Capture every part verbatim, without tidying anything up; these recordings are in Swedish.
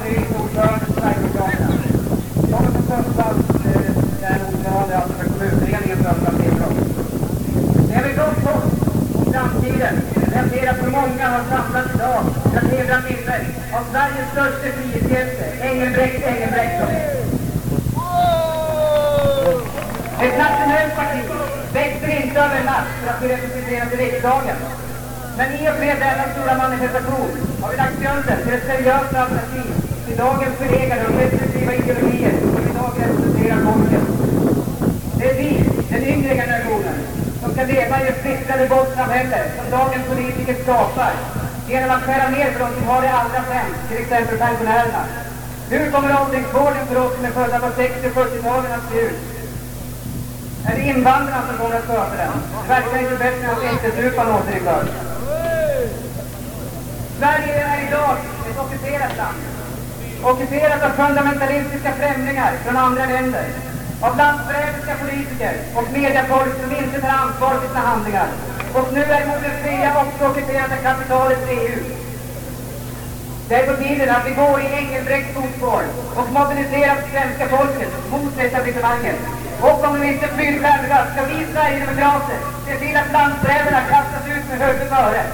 ny ordförande för Sverigedemokraterna. Jag har som Sundsvall, där ordförande alltså för kommunföreningen Sundsvall Tidrock. Det är väl gott hopp om framtiden. Jag ser att så många har samlats idag för att hedra minnet av Sveriges största frihetshjälte, Engelbrekt Engelbrektsson. Ett nationellt parti växer inte över en natt för att bli representerat i riksdagen. Men i och med denna stora manifestation har vi lagt grunden till ett seriöst alternativ till dagens förlegade och destruktiva ideologier som idag representerar folket. Det är vi, den yngre generationen, som ska leva i det splittrade våldssamhälle som dagens politiker skapar genom att skära ner för de som har det allra sämst, till exempel pensionärerna. Hur kommer åldringsvården för oss som är födda på sextio- och fyrtio-talen att se ut? Är det invandrarna som kommer att sköta den? Det verkar inte bättre än att äktensupan återinförs. Sverige är idag ett ockuperat land. Ockuperat av fundamentalistiska främlingar från andra länder. Av landsförrädiska politiker och mediafolk som inte tar ansvar för sina handlingar. Och nu är mot det fria också ockuperat av kapitalets E U. Det är på tiden att vi går i Engelbrekts fotspår och mobiliserar svenska folket mot etablissemanget. Och om de inte flyr själva ska vi Sverigedemokrater se till att landsförrädarna kastas ut med huvudet före.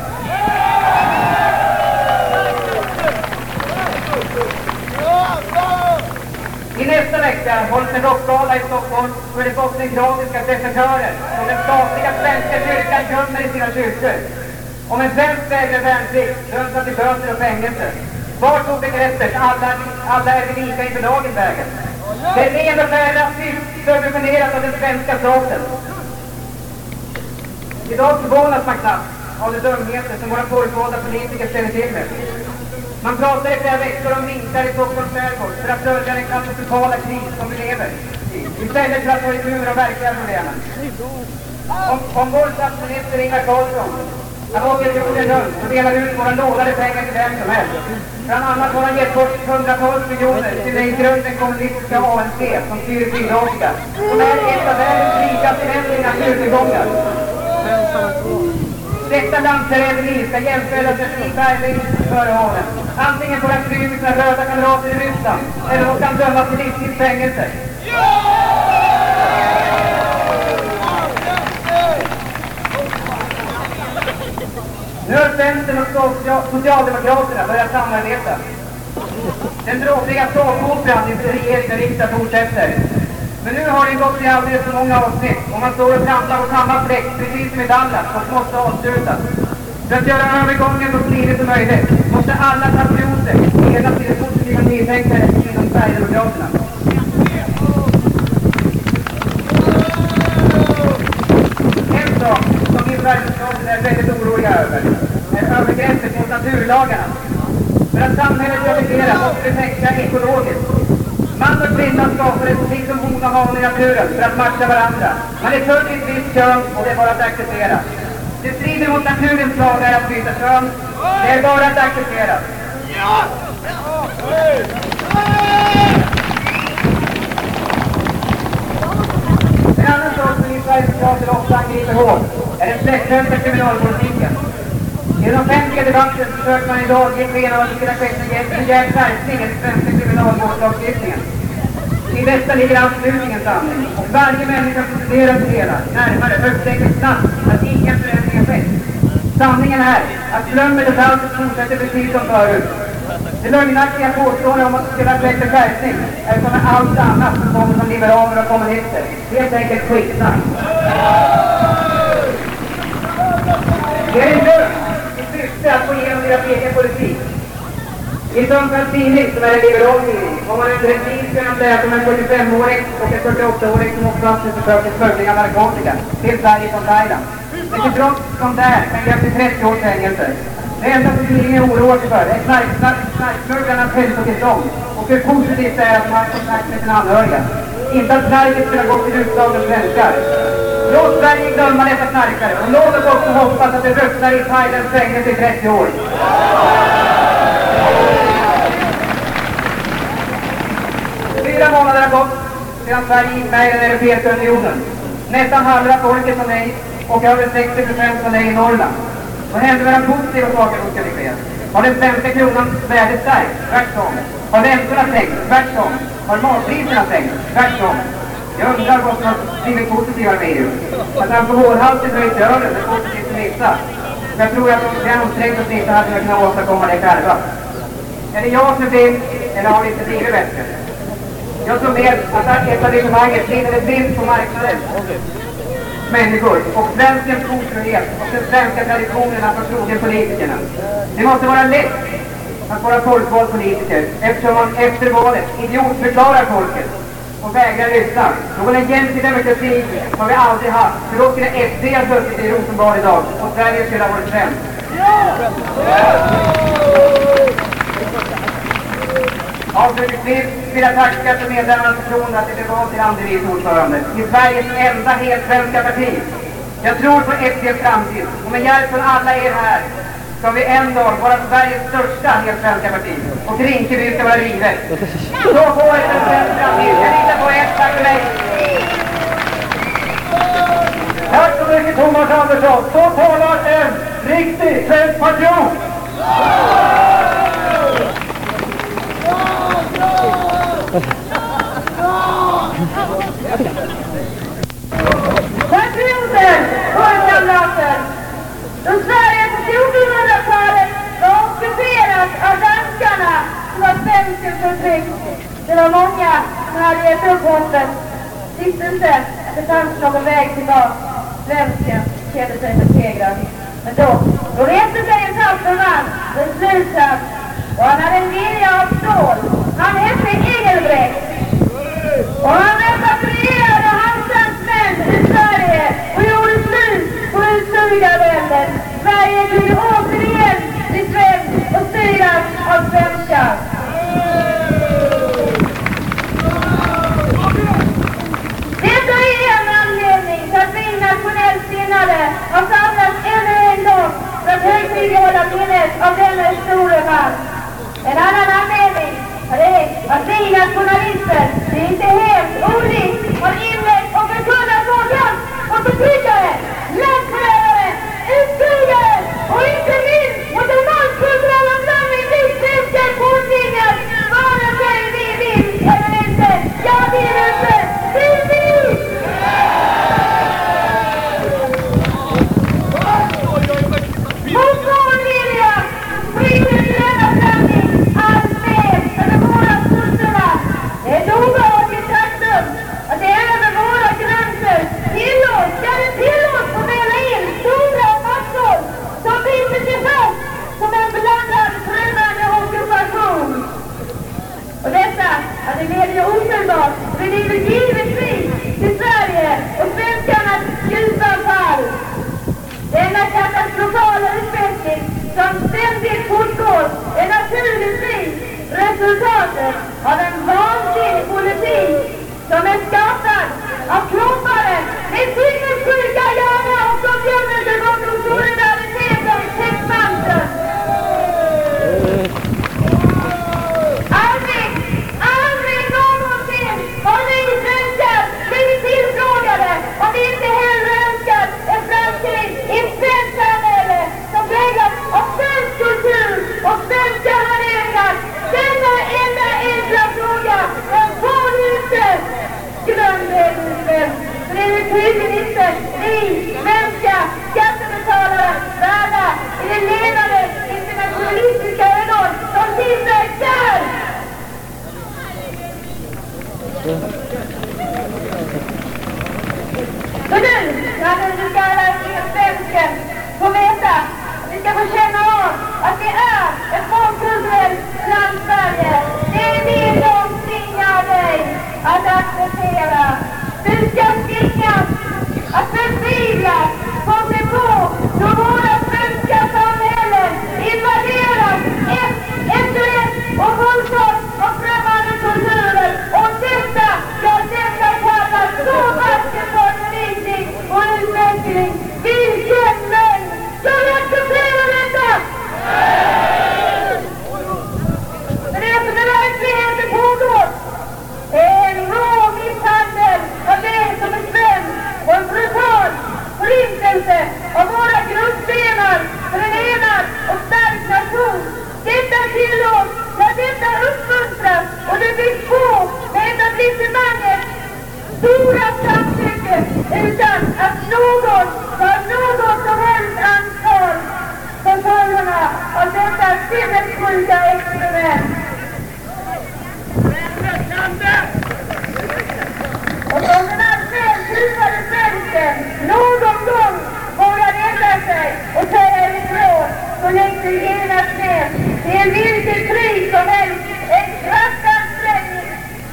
I nästa vecka hålls en rockgala i Stockholm för de bosnienkrakiska desertörer som den statliga svenska kyrkan gömmer i sina kyrkor. Om en svensk vägrar värnplikt döms han till böter och fängelse. Var tog begreppet alla, alla är vi lika inför lagen vägen? Det är ren och skär rasism subventionerat av den svenska staten. Idag förvånas man knappt av de dumheter som våra folkvalda politiker ställer till med. Man pratar i flera veckor om minkar i Stockholms skärgård för att dölja den katastrofala kris som vi lever i, istället för att ta itu med de verkliga problemen. Om, om vår statsminister Ingvar Carlsson han åker jorden runt och delar ut våra lånade pengar till vem som helst. Bland annat har han gett bort hundratals miljoner till den grunden kommunistiska A N C som styr Sydafrika, som är ett av världens rikaste länder i naturtillgångar. Detta landsförräderi ska jämföras med Stig Bergling före honom. Antingen får han fly med sina röda kamrater i Ryssland eller då kan dömas till livstids fängelse. Nu har Centern och Socialdemokraterna börjat samarbeta. Den dråpliga såpoperan inför regering och riksdag fortsätter. Men nu har det gått i alldeles för många avsnitt och man står och trampar på samma fläck precis som i Dallas och måste avslutas. För att göra övergången så smidigt som möjligt måste alla patrioter leda till det positiva nytänkandet inom Sverigedemokraterna. En sak som vi Sverigedemokrater är väldigt oroliga över är övergreppet mot naturlagarna. För att samhället ska fungera måste det tänka ekologiskt. Man och kvinna skapades liksom hon och han i naturen för att matcha varandra. Man är född i ett visst kön och det är bara att acceptera. Det strider mot naturens lagar att byta kön. Det är bara att acceptera. En annan sak som vi Sverigedemokrater ofta angriper hårt är den släckvända kriminalpolitiken. I den offentliga debatten försöker man idag ge sken av att det skulle ha skett en rejäl skärpning i den svenska kriminalvårdslagstiftningen. I detta ligger anslutningens sanning. Och varje människa som studerar det hela närmare upptäcker snabbt att ingen förändring har skett. Sanningen är att flömmet och allt fortsätter precis som förut. Det lögnaktiga påstående om att det skulle ha skett en skärpning är som med allt annat som kommer från liberaler och kommunister. Helt enkelt skitsnack. Det är en lögn i syfte att få igenom deras egen politik. I Sundsvalls tidning, som är en liberal tidning, har man under en tid kunnat läsa om en fyrtiofem-åring och en fyrtioåtta-åring som också haft en försök till smuggling av narkotika till Sverige från Thailand. Men till brott som där kan ge upp till trettio års fängelse. Det enda som tidningen oroar sig för är knarksmugglarnas hälsotillstånd och hur positivt det är att de har kontakt med sina anhöriga. Inte att knarket skulle ha gått till utslagna svenskar. Låt Sverige glömma dessa knarkare och låt oss också hoppas att det röstar i Thailands fängelse i trettio år. Fyra månader har gått sedan Sverige gick med i den Europeiska unionen. Nästan halva folket var nej och över sextio procent var nej i Norrland. Vad händer med de positiva saker som ska ske? Har den svenska kronan värde stärkt? Tvärtom. Har räntorna sänkts? Tvärtom. Har matpriserna sänkts? Tvärtom. Jag undrar vad som har blivit positivare med E U. Att alkoholhalten höjt över är positivt för vissa. Men jag tror att det ansträngt oss inte hade kunnat åstadkomma det själva. Är det jag som vill, eller har det inte blivit bättre? Jag tror med att etablissemanget vinner ett vinst på marknaden, människor och svenskens otrohet och den svenska traditionen att vara trogen politikerna. Det måste vara lätt att vara folkvald politiker eftersom man efter valet idiotförklarar folket och vägrar lyssna. Någon egentlig demokrati har vi aldrig haft, för då skulle S D ha suttit i Rosenbad idag och Sverige skulle ha varit främst. Avslutningsvis vill jag tacka för medlemmarnas förtroende att det blev vald till andre vice ordförande i Sveriges enda helt svenska parti. Jag tror på S D:s framtid och med hjälp från alla er här ska vi en dag vara Sveriges största helt svenska parti och Rinkeby ska vara rivet. Så får ett en svensk framtid. Jag litar på er. Tack för mig. Tack så mycket Thomas Andersson. Så talar en riktig svensk patriot. Patrioter och kamrater! Då Sverige på fjortonhundratalet var ockuperat av danskarna som var svensken förtryck. Det var många som hade gett upp hoppet. Visste inte att det fanns någon väg tillbaka. Svensken kände sig besegrad. Men då, då reste sig en tapper man, beslutsam. Och han hade en vilja av stål. Han hette Engelbrekt. Och han repatrierade Hansans män i Sverige och gjorde slut på utsugarväldet. Sverige kunde återigen bli svenskt och styras av svenskar. Detta är en anledning till att vi nationellt sinnade har samlats ännu en gång för att högtidlighålla minnet av denna store man. En annan anledning är att vi nationalister, det är inte helt olikt, har inlett och förkunnat vår kamp mot förtryckare, landsförrädare, utsugare och inte minst mot den mångkulturella blandning vi svenskar påtvingar, vare sig vi vill eller inte. Jag vill inte, vi vill! Mot vår vilja sprider vi denna blandning allt mer över våra kulturna. Det är ett obehagligt faktum att det är över våra gränser tillåts, ja det tillåts att välla in stora massor som biter sig fast som en blandad främmande ockupation. Och detta, att det leder ju ofelbart, för det är givetvis till Sverige och svenskarnas djupa fall. Denna katastrofala utveckling som ständigt fortgår är naturligtvis resultatet av en vansinnig politik som är skapad av kloppare med sinnessjuka hjärnor och som gömmer sig bakom solidaritetens täckmantel. Aldrig, aldrig någonsin har vi svenskar blivit tillfrågade om vi inte hellre önskar en framtid i ett svenskt samhälle som präglas av svensk kultur och svenska värderingar. Denna enda enkla fråga, den får inte grundläggningsväl. För det är tydligen inte vi svenska skattebetalare värda i det ledande internationalistiska ögon som sitter där. Så nu, när du ska alla svensken få veta, vi ska få känna av att det är ett mångkulturellt land Sverige. Det vill de tvinga dig att acceptera. Du ska tvingas att förtvivla på sig på då våra svenska samhällen invaderas ett efter ett och våldtas av främmande kulturer. Och detta, ja detta kallas så vacker undervisning och utveckling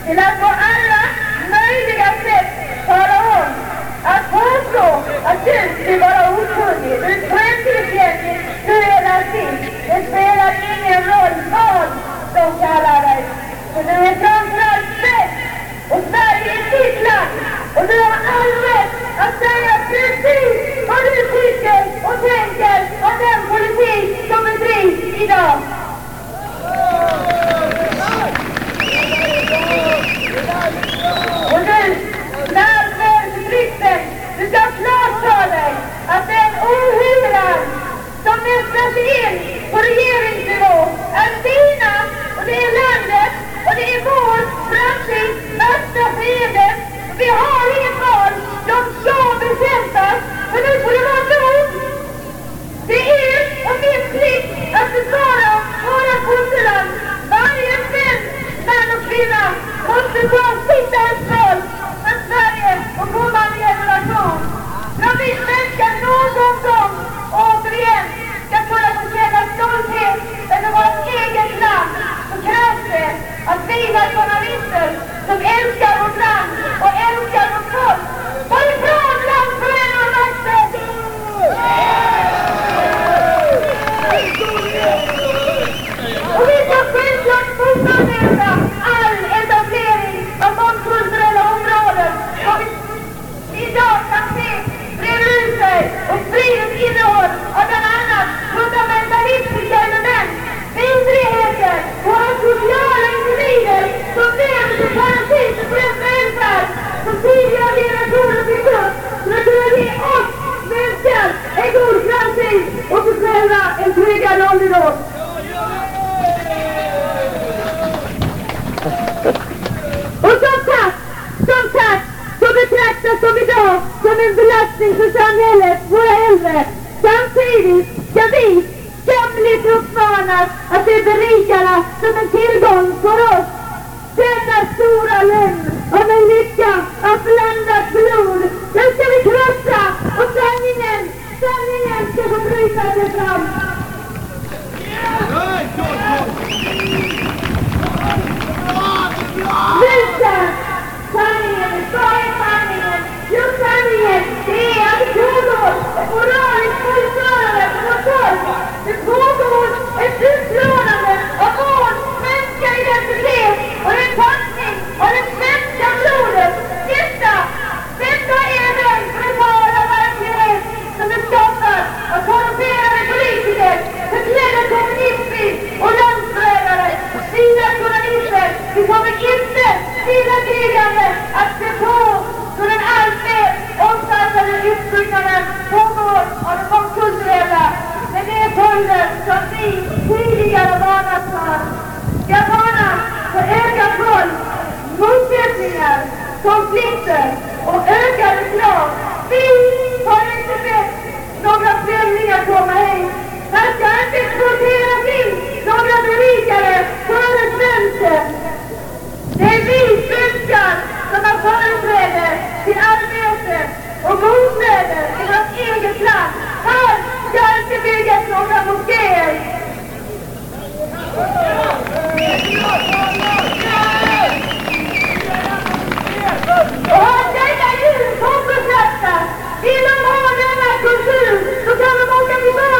till att på alla möjliga sätt tala om att påstå att du skulle vara okunnig, du är främlingsfientlig, du är rasist. Det spelar ingen roll vad de kallar dig. För du är framförallt svensk och Sverige är ditt land. Och du har all rätt att säga precis vad du tycker och tänker om den politik som bedrivs idag. Och nu, när rikten, du ska klart för dig att den ohyran som nästlas in på regeringsnivå är dina och det är landet och det är vår framtid, värsta fiende. Vi har inget val, de ska bekämpas, för nu får det vara nog. Det är och min plikt att besvara våra fosterland. Varje svensk man och kvinna måste ta sitt ansvar för Sverige och kommande generation. För att vi svenskar någon gång återigen ska kunna få känna stolthet över vårt eget land, så krävs det att vi nationalister som älskar vårt land och älskar vårt folk får ifrån landsförrädarmakten! Och vi ska självklart motarbeta all etablering av mångkulturella områden som vi idag kan se breder ut sig och sprider innehåll av bland annat fundamentalistiska element, vidrigheter och asociala individer som lever till parasit för den välfärd som tidigare generationer byggt upp för att kunna ge oss svenskar en god framtid och för själva en tryggad ålderdom. Och som sagt, som sagt, så betraktas de idag som en belastning för samhället, våra äldre. Samtidigt ska vi skamligt uppmanas att se berikarna som en tillgång för oss. Denna stora lögn om en lycka av blandat blod, den ska vi krossa och sanningen, sanningen ska få bryta sig fram. Visa sanningen, vad är sanningen? Jo, sanningen, det är att det pågår ett moraliskt fullförande på vårt folk. Det pågår ett utplånande av vår svenska identitet och en tappning av det svenska blodet. Detta, detta är den brutala verklighet som är skapad av korrumperade politiker, förklädda kommunister och landsförrädare. Sina journalister, vi kommer inte stillatigande att se på då den allt mer omfattande utbyggnaden pågår av det mångkulturella. Men det är följder som vi tidigare varnat för. Jag varnar för ökat våld, motsättningar, konflikter och ökade krav. Vi har inte sett några främlingar komma hit. Här ska inte exporteras in några berikare före svensken. Det är vi svenskar som har företräde till arbete och bostäder i vårt eget land. Här ska inte byggas några moskéer. Och har denna jul påförsättas, vill de ha denna kultur, så kan de åka tillbaka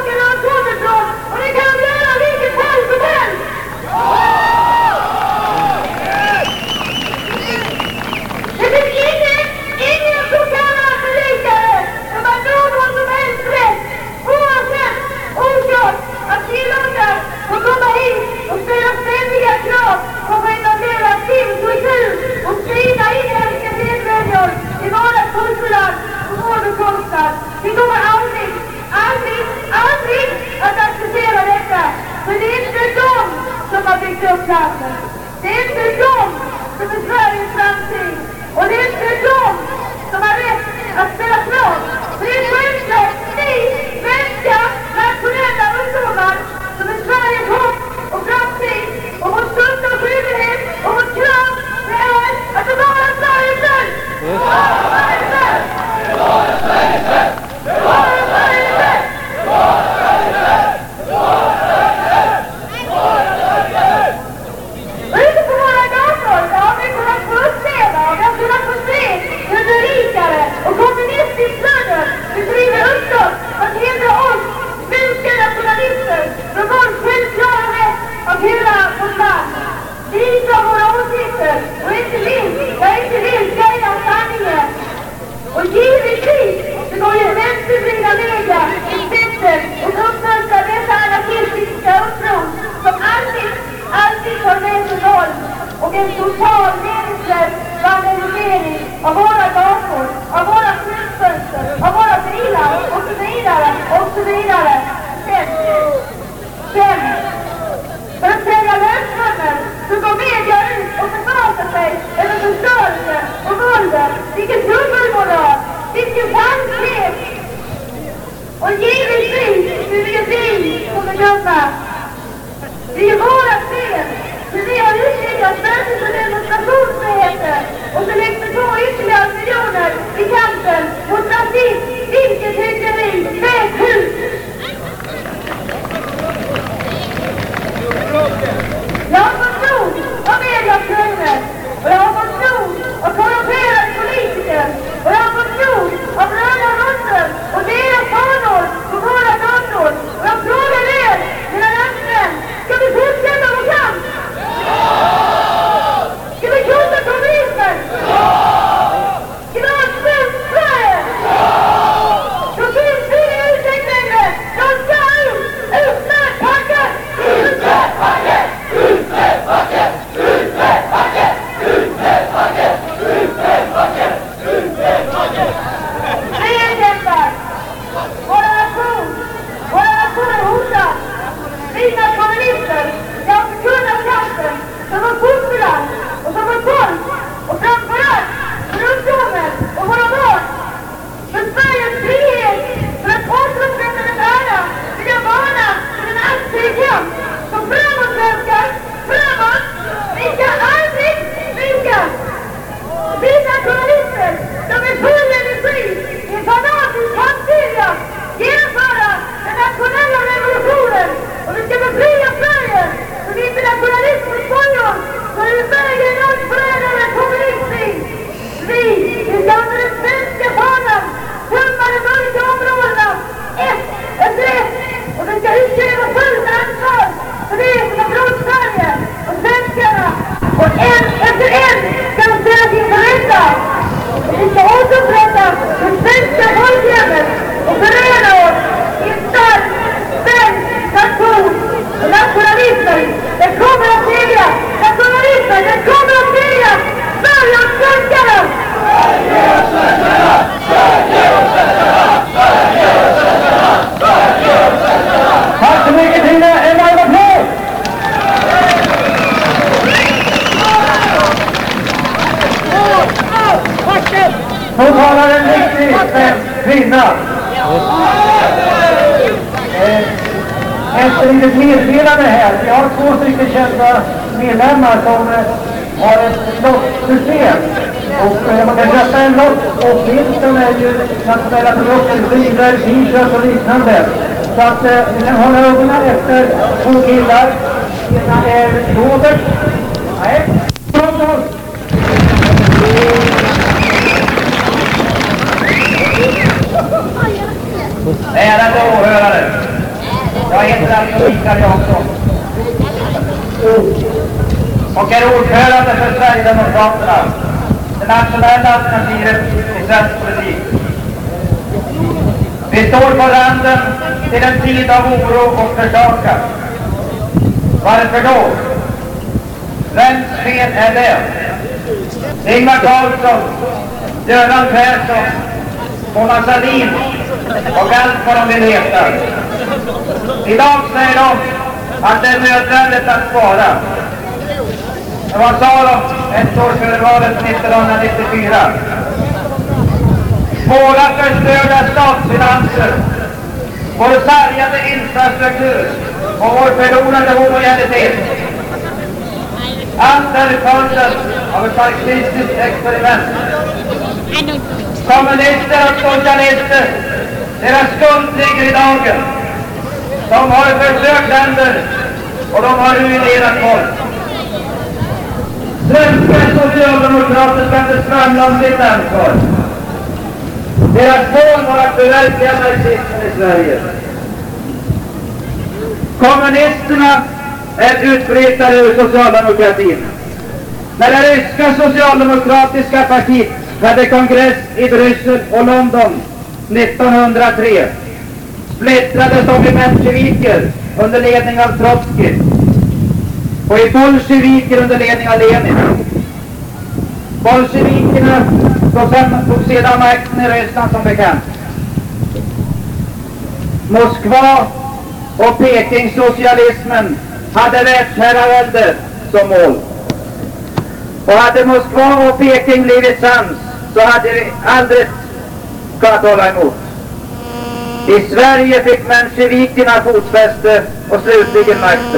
politiker och inte minst, jag inte vill säga sanningen. Och givetvis så går ju vänstervrida media i spetsen och uppmuntrar dessa anarkistiska uppror som alltid, alltid tar med sig våld och en total meningslös vandalisering av våra gator, av våra skyltfönster, av våra bilar och så vidare och så vidare. Sen, sen, för att sälja lösnummer så går media ut och försvarar sig över förstörelse och våldet. Vilken dubbelmoral, vilken falskhet! Och givetvis är det vi som är dumma. Det är våra fel, för vi har utnyttjat mötes- och demonstrationsfriheten och så läggs det på ytterligare miljoner i kampen mot nazism, vilket hyckleri med hus. Jag har fått nog av medias lögner och jag har fått nog av korrumperade politiker och jag har fått nog av röda röster och deras fanor på våra gator. Och jag frågar er, mina landsmän, ska vi fortsätta vår kamp? Ska vi krossa kommunismen? Ska vi ha ett svenskt Sverige? Då finns vi i ursäkt längre. De ska ut! Ut med packet! Ut med packet! Ut med packet! Ut med packet! Ut med packet! Ut med packet! Ut med packet! Frihetskämpar! Våra nation! Våra nation är hotad! Vi nationalister! Jag har förkunnat kampen som vår fosterland och som vår folk och framförallt för ungdomen och våra barn. För Sveriges frihet, för att återupprätta den ära, vill jag varna för en aktiv kamp. Så framåt svenskar, framåt! Vi ska aldrig vika! Vi nationalister, de är full energi, i en fanatisk kampvilja, genomföra den nationella revolutionen och vi ska befria Sverige från internationalismens bojor så är det vägen att förrädare kommunisting. Vi, vi ska under den svenska fanan tömma de mörka områdena ett efter ett och vi ska utkräva fullt ansvar för det som har brått Sverige och svenskarna och en efter en ska de ställas inför rätta. Vi ska återupprätta det svenska folkhemmet och förena oss i en stark svensk nation. Och nationalismen, den kommer att segra! Nationalismen, den kommer att segra! Sverige och svenskarna! Sverige och svenskarna! Sverige och svenskarna! Sverige och svenskarna! Sverige och svenskarna! Tack så mycket Tina, en varm applåd! Så talar en riktig svensk kvinna. Eh, Efter litet meddelande här. Vi har två stycken kända medlemmar som eh, har ett lottsystem. Och eh, man kan köpa en lott och vinsten är ju nationella produkter, skivor, t-shirts och liknande. Så att eh, vi kan hålla ögonen efter två killar. Ena är Robert. Nej, Robert. Ärade åhörare, jag heter alltså Mikael Jansson och är ordförande för Sverigedemokraterna, det nationella alternativet i svensk politik. Vi står på randen till en tid av oro och försakan. Varför då? Vems fel är det? Ingvar Carlsson, Göran Persson, Mona Sahlin och allt vad de vill heta. Idag säger de att det är nödvändigt att spara. Men vad sa de ett år före valet nittonhundranittiofyra? Svåra förstörda statsfinanser, vår sargade infrastruktur och vår förlorade homogenitet. Allt är följden av ett marxistiskt experiment. Kommunister och socialister, deras skuld ligger i dagen. De har förstört länder och de har ruinerat folk. Svenska socialdemokrater ska inte skramla om sitt ansvar. Deras mål var att förverkliga marxismen i Sverige. Kommunisterna är utbrytare ur socialdemokratin. När det ryska socialdemokratiska partiet hade kongress i Bryssel och London nittonhundratre splittrades de i mensjeviker under ledning av Trotskij och i bolsjeviker under ledning av Lenin. Bolsjevikerna tog sedan makten i Ryssland som bekant. Moskva och Peking-socialismen hade världsherravälde som mål. Och hade Moskva och Peking blivit sams så hade vi aldrig kunnat hålla emot. I Sverige fick mensjevikerna fotfäste och slutligen makten.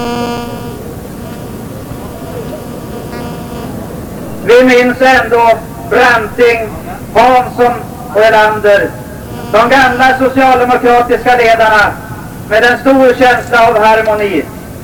Vi minns ändå Branting, Hansson och Erlander, de gamla socialdemokratiska ledarna med en stor känsla av harmoni.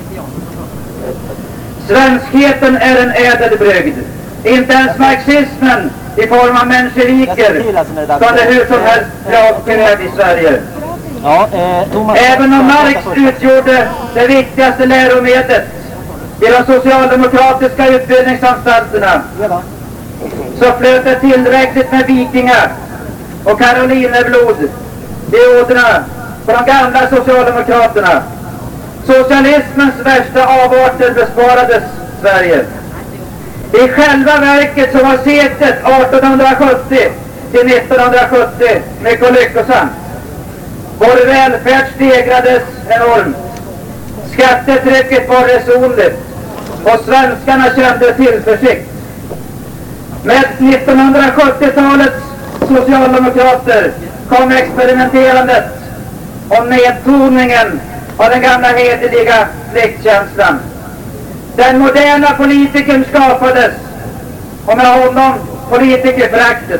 Svenskheten är en ädelbrygd. Inte ens marxismen i form av mensjeviker kunde hur som helst dra upp i Sverige. Ja, eh, Thomas, Även om Marx utgjorde det viktigaste läromedlet i de socialdemokratiska utbildningsanstalterna så flöt det tillräckligt med vikingar och karolinerblod i ådrorna på de gamla socialdemokraterna. Socialismens värsta avarter besparades Sverige. I själva verket så var seklet artonhundrasjuttio till nittonhundrasjuttio mycket lyckosamt. Vår välfärd stegrades enormt. Skattetrycket var resonligt och svenskarna kände tillförsikt. Med nittonhundrasjuttiotalets socialdemokrater kom experimenterandet och nedtoningen av den gamla hederliga pliktkänslan. Den moderna politikern skapades och med honom politikerföraktet.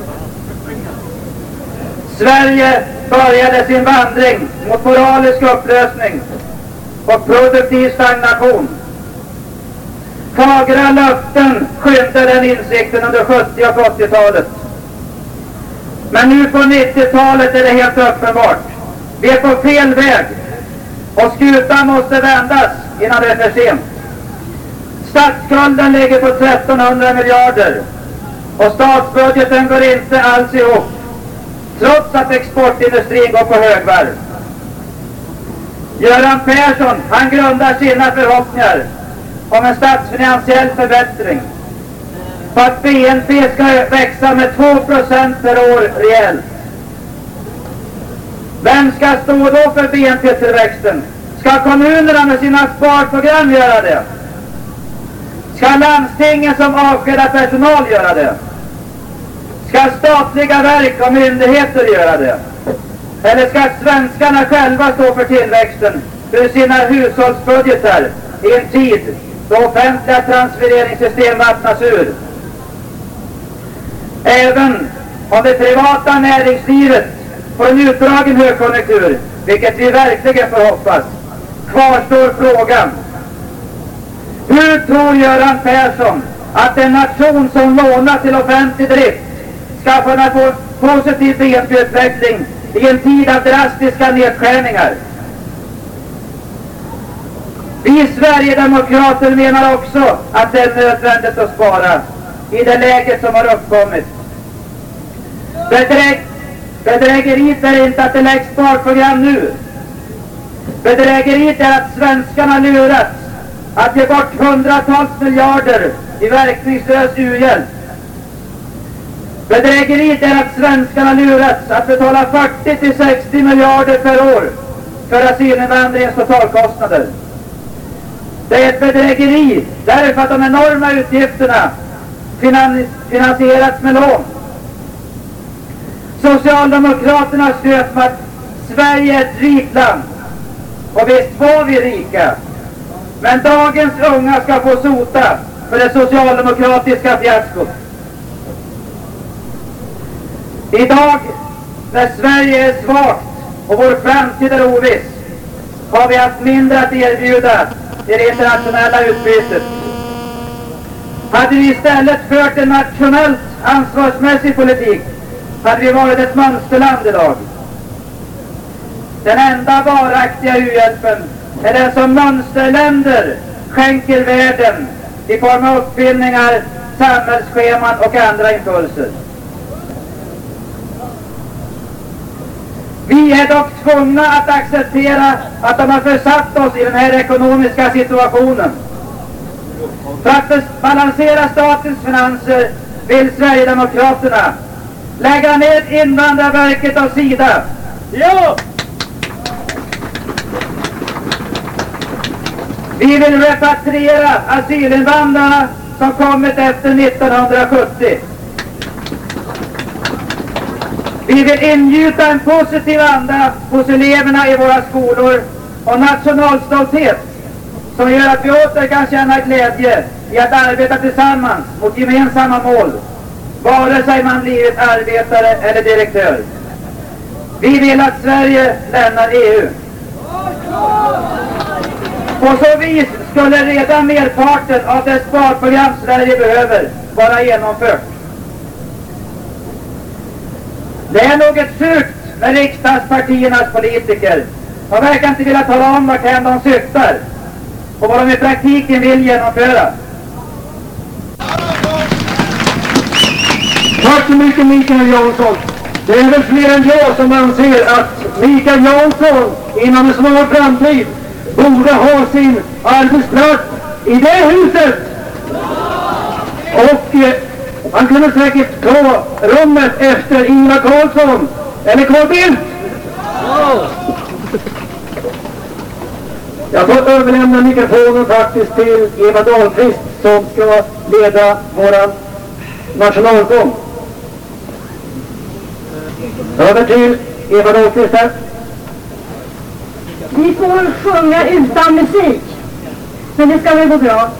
Sverige började sin vandring mot moralisk upplösning och produktiv stagnation. Fagra löften skymde den insikten under sjuttio- och åttiotalet. Men nu på nittiotalet är det helt uppenbart. Vi är på fel väg och skutan måste vändas innan det är för sent. Statsskulden ligger på trettonhundra miljarder och statsbudgeten går inte alls ihop, trots att exportindustrin går på högvarv. Göran Persson, han grundar sina förhoppningar om en statsfinansiell förbättring på att B N P ska växa med två procent per år rejält. Vem ska stå då för B N P-tillväxten? Ska kommunerna med sina sparprogram göra det? Ska landstingen som avskedar personal göra det? Ska statliga verk och myndigheter göra det? Eller ska svenskarna själva stå för tillväxten ur sina hushållsbudgetar i en tid då offentliga transfereringssystem vattnas ur? Även om det privata näringslivet får en utdragen högkonjunktur, vilket vi verkligen får hoppas, kvarstår frågan: hur tror Göran Persson att en nation som lånar till offentlig drift ska kunna få positiv B N P-utveckling i en tid av drastiska nedskärningar? Vi Sverigedemokrater menar också att det är nödvändigt att spara i det läget som har uppkommit. Bedräg Bedrägeriet är inte att det läggs sparprogram nu. Bedrägeriet är att svenskarna lurats att ge bort hundratals miljarder i verkningslös u-hjälp. Bedrägeriet är att svenskarna lurats att betala fyrtio till sextio miljarder per år för asylinvandringens totalkostnader. Det är ett bedrägeri därför att de enorma utgifterna finansierats med lån. Socialdemokraterna skröt med att Sverige är ett rikt land. Och visst var vi rika. Men dagens unga ska få sota för det socialdemokratiska fiaskot. Idag, när Sverige är svagt och vår framtid är oviss, har vi haft mindre att erbjuda i det internationella utbytet. Hade vi istället fört en nationellt ansvarsmässig politik, hade vi varit ett mönsterland idag. Den enda varaktiga u-hjälpen är den som mönsterländer skänker världen i form av uppfyllningar, samhällsscheman och andra impulser. Vi är dock tvungna att acceptera att de har försatt oss i den här ekonomiska situationen. För att balansera statens finanser vill Sverigedemokraterna lägga ner Invandrarverket av sida. Ja! Vi vill repatriera asylinvandrarna som kommit efter nittonhundrasjuttio. Vi vill ingjuta en positiv anda hos eleverna i våra skolor och nationalstolthet som gör att vi åter kan känna glädje i att arbeta tillsammans mot gemensamma mål, vare sig man blivit arbetare eller direktör. Vi vill att Sverige lämnar E U. På så vis skulle redan merparten av det sparprogram Sverige behöver vara genomfört. Det är något sjukt med riksdagspartiernas politiker. De verkar inte vilja tala om vart hän de syftar och vad de i praktiken vill genomföra. Tack så mycket Mikael Jansson. Det är väl fler än jag som anser att Mikael Jansson inom en snar framtid borde ha sin arbetsplats i det huset. Och eh, han kunde säkert ta rummet efter Ingvar Carlsson eller Carl Bildt. Jag får överlämna mikrofonen faktiskt till Eva Dahlqvist som ska leda våran nationalsång. Över till Eva Dahlqvist här. Vi får sjunga utan musik, men det ska väl gå bra.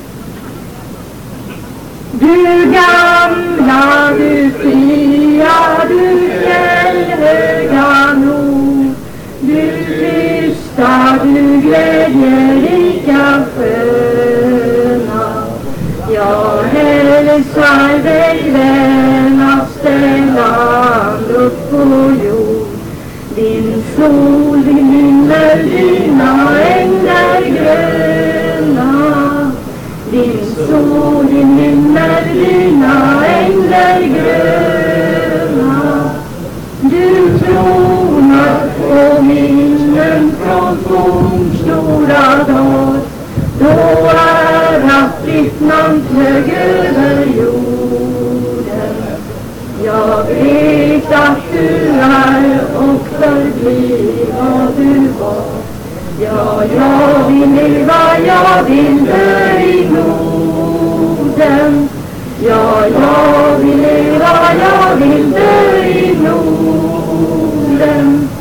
Du gamla, du fria, du fjällhöga nord, du tysta, du glädjerika sköna. Jag hälsar dig vänaste land upp på jord. Din sol, din himmel, dina ängar gröna. Din sol, din himmel, dina ängar gröna. Du tronar på minnen från fornstora dagar, då ärat ditt namn flög över jorden. Jag vet att du är och förblir vad du var. Ja, jag vill leva, jag vill dö i Norden. Ja, jag vill leva, jag vill dö i Norden.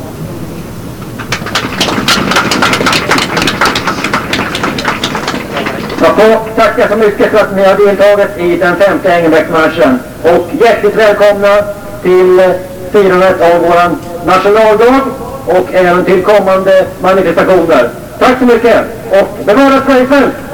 Jag får tacka så mycket för att ni har deltagit i den femte Engelbrektsmarschen. Och hjärtligt välkomna till firandet av våran nationaldag och även till kommande manifestationer. Tack så mycket och bevara Sverige själv!